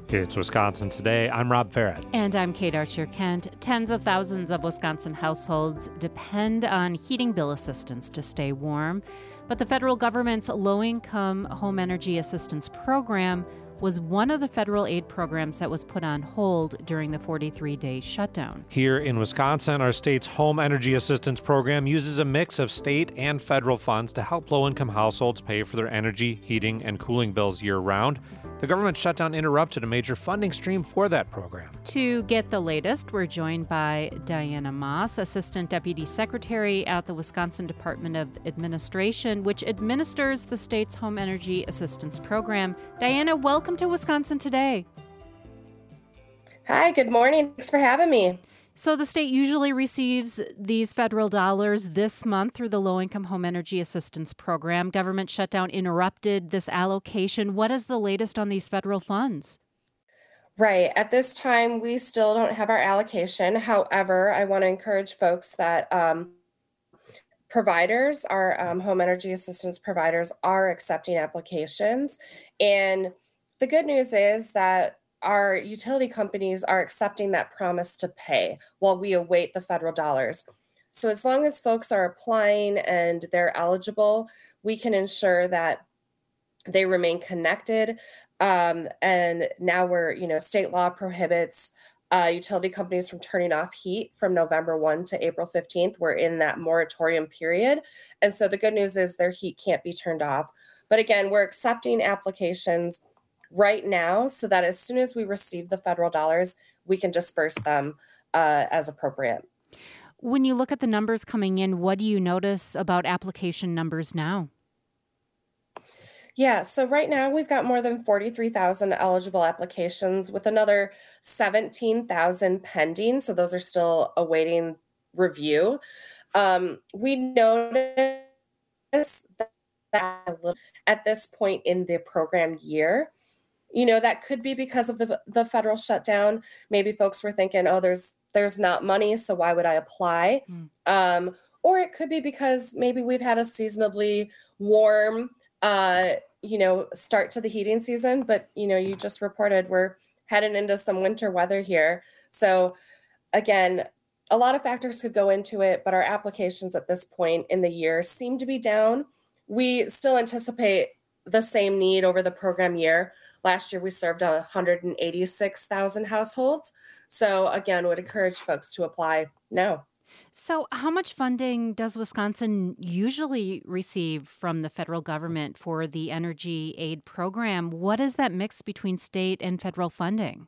It's Wisconsin Today. I'm Rob Farrett. And I'm Kate Archer-Kent. Tens of thousands of Wisconsin households depend on heating bill assistance to stay warm. But the federal government's low-income home energy assistance program was one of the federal aid programs that was put on hold during the 43-day shutdown. Here in Wisconsin, our state's home energy assistance program uses a mix of state and federal funds to help low-income households pay for their energy, heating, and cooling bills year-round. The government shutdown interrupted a major funding stream for that program. To get the latest, we're joined by Diana Moss, Assistant Deputy Secretary at the Wisconsin Department of Administration, which administers the state's home energy assistance program. Diana, welcome to Wisconsin Today. Hi, good morning. Thanks for having me. So the state usually receives these federal dollars this month through the Low-Income Home Energy Assistance Program. Government shutdown interrupted this allocation. What is the latest on these federal funds? Right. At this time, we still don't have our allocation. However, I want to encourage folks that providers, our home energy assistance providers, are accepting applications. And the good news is that our utility companies are accepting that promise to pay while we await the federal dollars. So as long as folks are applying and they're eligible, we can ensure that they remain connected. And now state law prohibits utility companies from turning off heat from November 1 to April 15th. We're in that moratorium period. And so the good news is their heat can't be turned off. But again, we're accepting applications right now so that as soon as we receive the federal dollars, we can disperse them as appropriate. When you look at the numbers coming in, what do you notice about application numbers now? Yeah, so right now we've got more than 43,000 eligible applications with another 17,000 pending. So those are still awaiting review. We noticed that at this point in the program year, that could be because of the federal shutdown. Maybe folks were thinking, oh, there's not money, so why would I apply? Or it could be because maybe we've had a seasonably warm, start to the heating season. But, you just reported we're heading into some winter weather here. So again, a lot of factors could go into it, but our applications at this point in the year seem to be down. We still anticipate the same need over the program year. Last year, we served 186,000 households. So again, would encourage folks to apply now. So how much funding does Wisconsin usually receive from the federal government for the energy aid program? What is that mix between state and federal funding?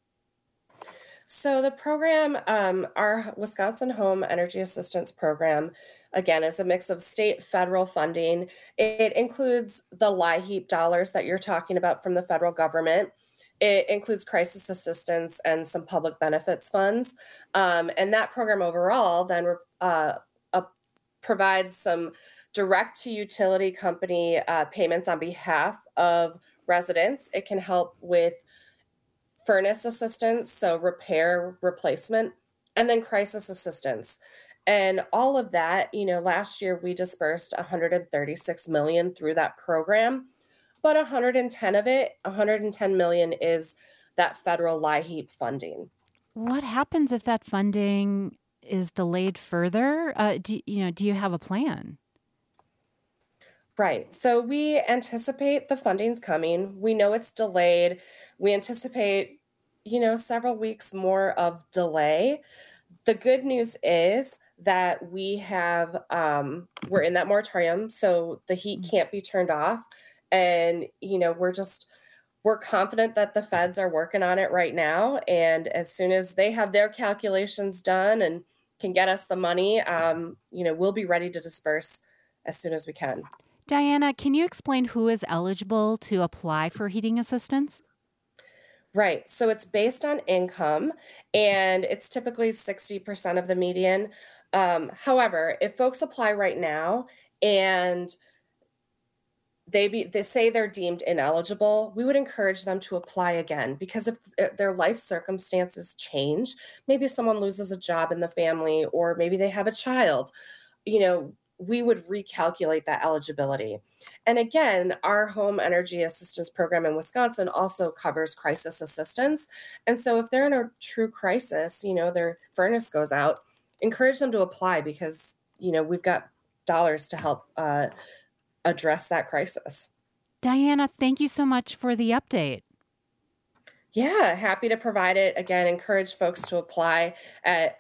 So the program, our Wisconsin Home Energy Assistance Program, again, is a mix of state, federal funding. It includes the LIHEAP dollars that you're talking about from the federal government. It includes crisis assistance and some public benefits funds. And that program overall then provides some direct to utility company payments on behalf of residents. It can help with furnace assistance, so repair, replacement, and then crisis assistance. And all of that, last year we dispersed $136 million through that program, but 110 million is that federal LIHEAP funding. What happens if that funding is delayed further? Do you have a plan? Right. So we anticipate the funding's coming. We know it's delayed. We anticipate, several weeks more of delay. The good news is that we have, we're in that moratorium, so the heat can't be turned off. And, we're confident that the feds are working on it right now. And as soon as they have their calculations done and can get us the money, we'll be ready to disperse as soon as we can. Diana, can you explain who is eligible to apply for heating assistance? Right. So it's based on income, and it's typically 60% of the median. However, if folks apply right now and they say they're deemed ineligible, we would encourage them to apply again, because if their life circumstances change, maybe someone loses a job in the family, or maybe they have a child, we would recalculate that eligibility. And again, our home energy assistance program in Wisconsin also covers crisis assistance. And so if they're in a true crisis, their furnace goes out, encourage them to apply because, we've got dollars to help address that crisis. Diana, thank you so much for the update. Yeah, happy to provide it. Again, encourage folks to apply at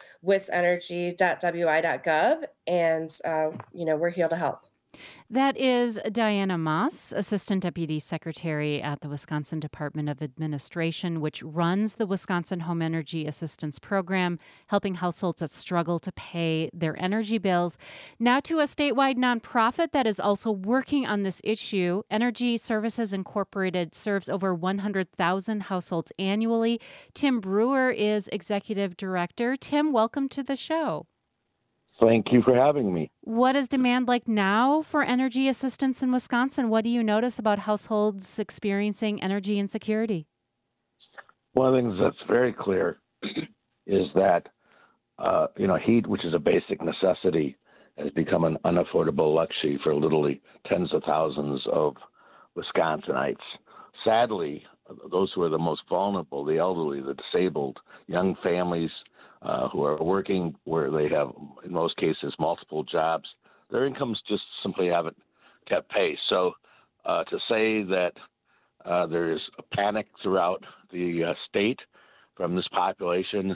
wisenergy.wi.gov, and we're here to help. That is Diana Moss, Assistant Deputy Secretary at the Wisconsin Department of Administration, which runs the Wisconsin Home Energy Assistance Program, helping households that struggle to pay their energy bills. Now to a statewide nonprofit that is also working on this issue. Energy Services Incorporated serves over 100,000 households annually. Tim Brewer is Executive Director. Tim, welcome to the show. Thank you for having me. What is demand like now for energy assistance in Wisconsin? What do you notice about households experiencing energy insecurity? One of the things that's very clear is that, heat, which is a basic necessity, has become an unaffordable luxury for literally tens of thousands of Wisconsinites. Sadly, those who are the most vulnerable, the elderly, the disabled, young families, who are working where they have, in most cases, multiple jobs, their incomes just simply haven't kept pace. So to say that there is a panic throughout the state from this population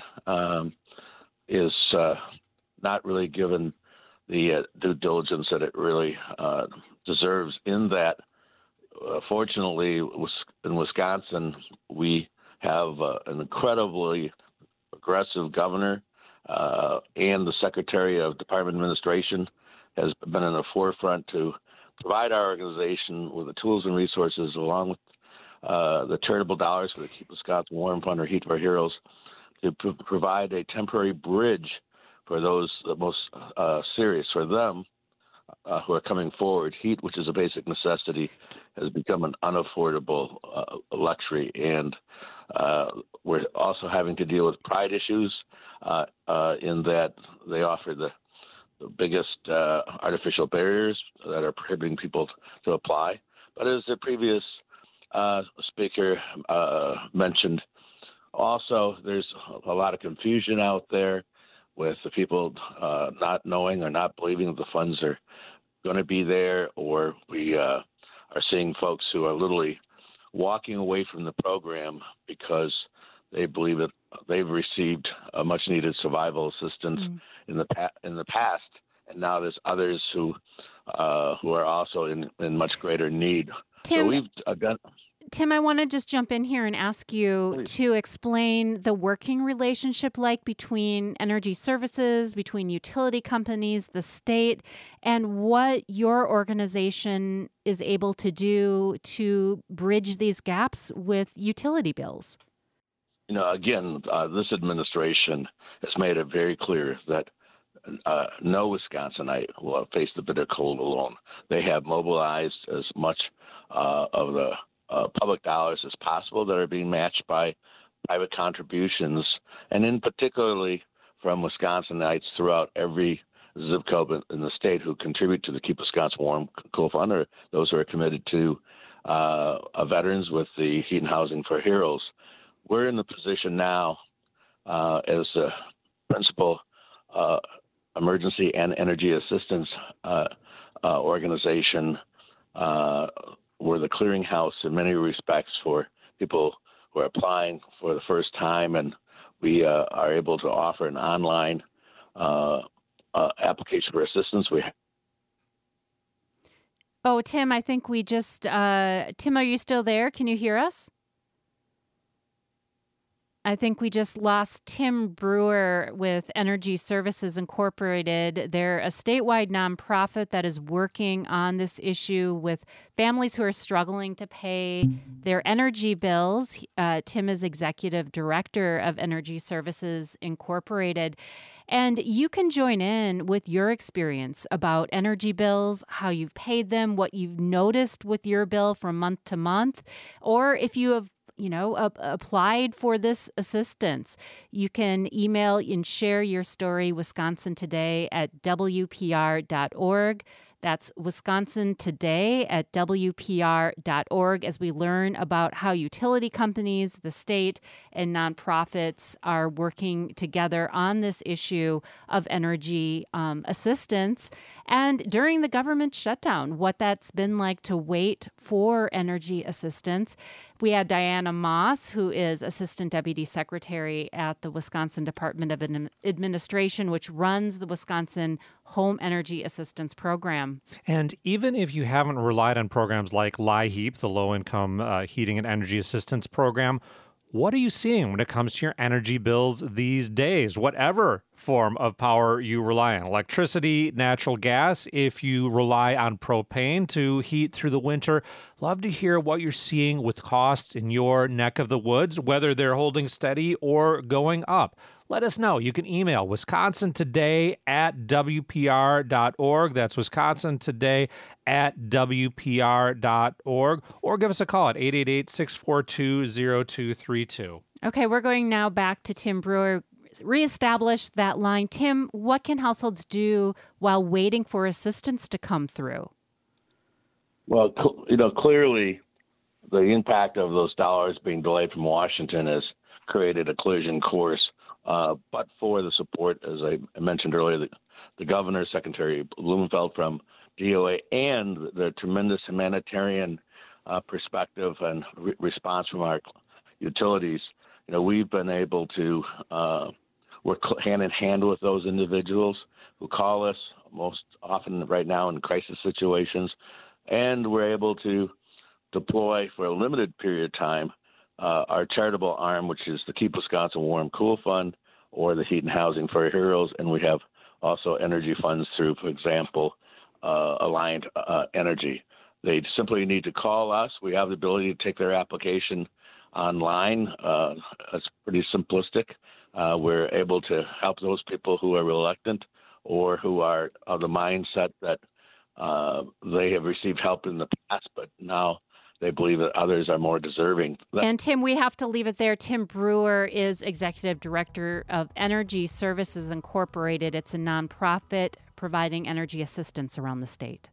is not really given the due diligence that it really deserves, in that, fortunately, in Wisconsin, we have an incredibly aggressive governor, and the Secretary of Department Administration has been in the forefront to provide our organization with the tools and resources, along with the charitable dollars for the Keep Wisconsin Warm Fund or Heat for Our Heroes, to provide a temporary bridge for those the most serious. For them who are coming forward, heat, which is a basic necessity, has become an unaffordable luxury, and we're also having to deal with pride issues in that they offer the biggest artificial barriers that are prohibiting people to apply. But as the previous speaker mentioned, also there's a lot of confusion out there with the people not knowing or not believing that the funds are going to be there, or we are seeing folks who are literally walking away from the program because they believe that they've received a much-needed survival assistance in the past, and now there's others who are also in much greater need. Tim, so we've done. Tim, I want to just jump in here and ask you to explain the working relationship like between energy services, between utility companies, the state, and what your organization is able to do to bridge these gaps with utility bills. Again, this administration has made it very clear that no Wisconsinite will face the bitter cold alone. They have mobilized as much of the public dollars as possible that are being matched by private contributions, and in particularly from Wisconsinites throughout every zip code in the state who contribute to the Keep Wisconsin Warm Cool Fund, or those who are committed to veterans with the Heat and Housing for Heroes. We're in the position now as a principal emergency and energy assistance organization. We're the clearinghouse in many respects for people who are applying for the first time, and we are able to offer an online application for assistance. Tim, I think we just Tim, are you still there? Can you hear us? I think we just lost Tim Brewer with Energy Services Incorporated. They're a statewide nonprofit that is working on this issue with families who are struggling to pay their energy bills. Tim is Executive Director of Energy Services Incorporated. And you can join in with your experience about energy bills, how you've paid them, what you've noticed with your bill from month to month, or if you have applied for this assistance. You can email and share your story, Wisconsin Today at WPR.org. That's Wisconsin Today at WPR.org as we learn about how utility companies, the state, and nonprofits are working together on this issue of energy assistance. And during the government shutdown, what that's been like to wait for energy assistance. We had Diana Moss, who is Assistant Deputy Secretary at the Wisconsin Department of Administration, which runs the Wisconsin Home Energy Assistance Program. And even if you haven't relied on programs like LIHEAP, the Low-Income Heating and Energy Assistance Program, what are you seeing when it comes to your energy bills these days? Whatever form of power you rely on, electricity, natural gas, if you rely on propane to heat through the winter. Love to hear what you're seeing with costs in your neck of the woods, whether they're holding steady or going up. Let us know. You can email wisconsintoday@wpr.org. That's wisconsintoday@wpr.org. Or give us a call at 888-642-0232. Okay, we're going now back to Tim Brewer. Reestablish that line. Tim, what can households do while waiting for assistance to come through? Well, clearly the impact of those dollars being delayed from Washington has created a collision course. But for the support, as I mentioned earlier, the governor, Secretary Blumenfeld from DOA, and the tremendous humanitarian perspective and response from our utilities, we've been able to work hand in hand with those individuals who call us most often right now in crisis situations, and we're able to deploy for a limited period of time our charitable arm, which is the Keep Wisconsin Warm Cool Fund, or the Heat and Housing for Heroes, and we have also energy funds through, for example, Alliant Energy. They simply need to call us. We have the ability to take their application online. It's pretty simplistic. We're able to help those people who are reluctant or who are of the mindset that they have received help in the past, but now they believe that others are more deserving. And Tim, we have to leave it there. Tim Brewer is Executive Director of Energy Services Incorporated. It's a nonprofit providing energy assistance around the state.